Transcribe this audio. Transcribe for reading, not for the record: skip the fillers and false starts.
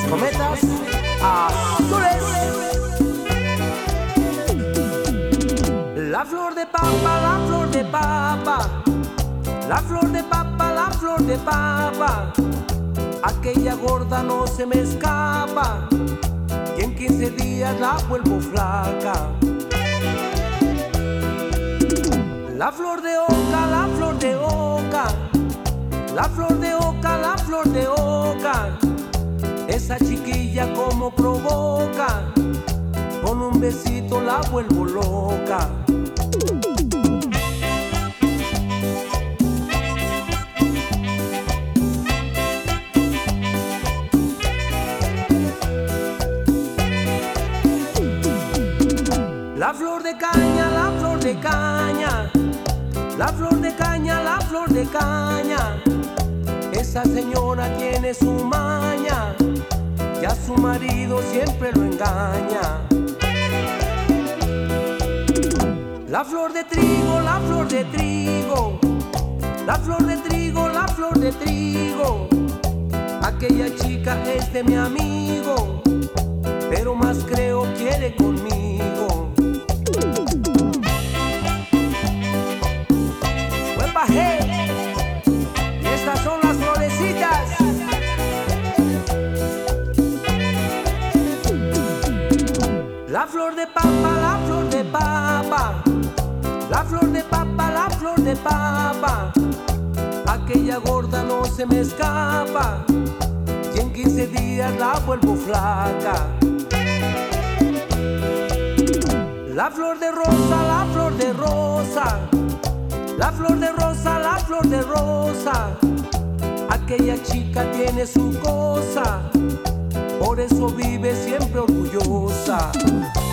cometas azules. La flor de papa, la flor de papa, la flor de papa, la flor de papa, aquella gorda no se me escapa, y en 15 días la vuelvo flaca. La flor de oca, la flor de oca, la flor de oca, la flor de oca, esa chiquilla como provoca, con un besito la vuelvo loca. La flor de caña, la flor de caña, la flor de caña, la flor de caña, esa señora tiene su maña, y a su marido siempre lo engaña. La flor de trigo, la flor de trigo, la flor de trigo, la flor de trigo, aquella chica es de mi amigo, pero más creo quiere conmigo. Buen bajé, y estas son las florecitas. La flor de papa, la flor de papa, la flor de papa, la flor de papa, aquella gorda no se me escapa, y en 15 días la vuelvo flaca. La flor de rosa, la flor de rosa, la flor de rosa, la flor de rosa, aquella chica tiene su cosa, por eso vive siempre orgullosa.